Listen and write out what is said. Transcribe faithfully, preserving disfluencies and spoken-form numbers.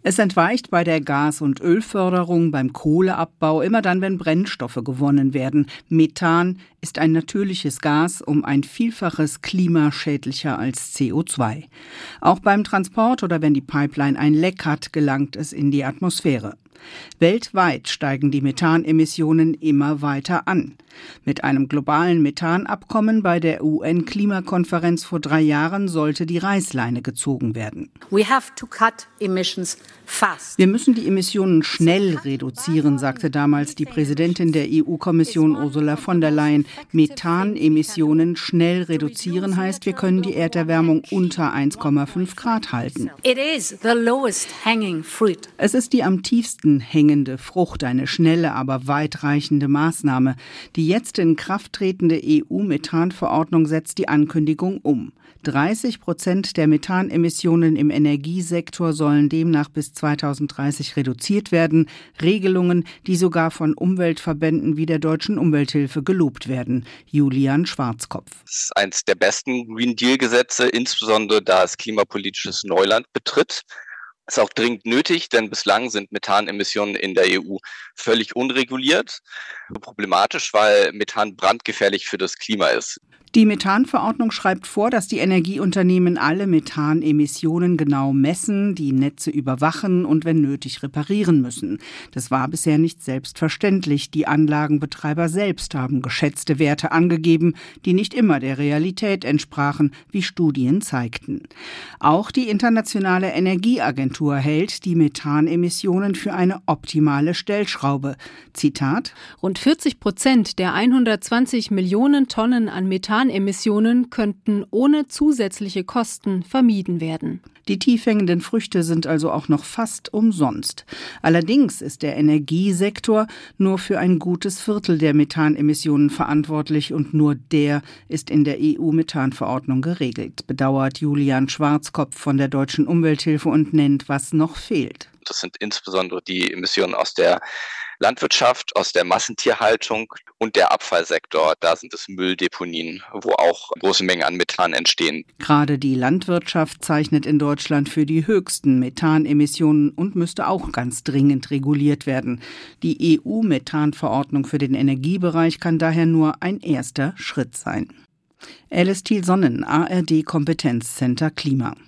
Es entweicht bei der Gas- und Ölförderung, beim Kohleabbau, immer dann, wenn Brennstoffe gewonnen werden. Methan ist ein natürliches Gas, um ein Vielfaches klimaschädlicher als C O zwei. Auch beim Transport oder wenn die Pipeline ein Leck hat, gelangt es in die Atmosphäre. Weltweit steigen die Methanemissionen immer weiter an. Mit einem globalen Methanabkommen bei der U N-Klimakonferenz vor drei Jahren sollte die Reißleine gezogen werden. We have to cut emissions fast. Wir müssen die Emissionen schnell reduzieren, sagte damals die Präsidentin der E U-Kommission Ursula von der Leyen. Methanemissionen schnell reduzieren heißt, wir können die Erderwärmung unter eins Komma fünf Grad halten. It is the lowest hanging fruit. Es ist die am tiefsten hängende Frucht, eine schnelle, aber weitreichende Maßnahme. Die jetzt in Kraft tretende E U-Methanverordnung setzt die Ankündigung um. dreißig Prozent der Methanemissionen im Energiesektor sollen demnach bis zweitausenddreißig reduziert werden. Regelungen, die sogar von Umweltverbänden wie der Deutschen Umwelthilfe gelobt werden. Julian Schwarzkopf. Das ist eines der besten Green Deal-Gesetze, insbesondere da es klimapolitisches Neuland betritt. Das ist auch dringend nötig, denn bislang sind Methanemissionen in der E U völlig unreguliert. Problematisch, weil Methan brandgefährlich für das Klima ist. Die Methanverordnung schreibt vor, dass die Energieunternehmen alle Methanemissionen genau messen, die Netze überwachen und wenn nötig reparieren müssen. Das war bisher nicht selbstverständlich. Die Anlagenbetreiber selbst haben geschätzte Werte angegeben, die nicht immer der Realität entsprachen, wie Studien zeigten. Auch die Internationale Energieagentur hält die Methanemissionen für eine optimale Stellschraube. Zitat: Rund vierzig Prozent der hundertzwanzig Millionen Tonnen an Methan Emissionen könnten ohne zusätzliche Kosten vermieden werden. Die tief hängenden Früchte sind also auch noch fast umsonst. Allerdings ist der Energiesektor nur für ein gutes Viertel der Methanemissionen verantwortlich und nur der ist in der E U-Methanverordnung geregelt, bedauert Julian Schwarzkopf von der Deutschen Umwelthilfe und nennt, was noch fehlt. Das sind insbesondere die Emissionen aus der Landwirtschaft, aus der Massentierhaltung und der Abfallsektor. Da sind es Mülldeponien, wo auch große Mengen an Methan entstehen. Gerade die Landwirtschaft zeichnet in Deutschland für die höchsten Methanemissionen und müsste auch ganz dringend reguliert werden. Die E U-Methanverordnung für den Energiebereich kann daher nur ein erster Schritt sein. Alice Thiel-Sonnen, A R D Kompetenzcenter Klima.